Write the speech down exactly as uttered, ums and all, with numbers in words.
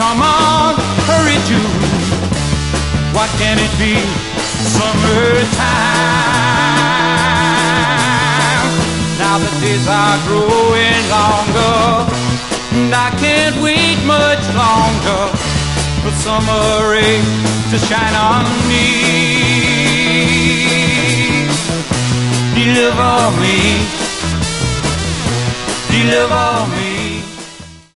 Come on, hurry June. What can it be? Summertime. Now the days are growing longer, and I can't wait much longer for summer rays to shine on me. Deliver me, deliver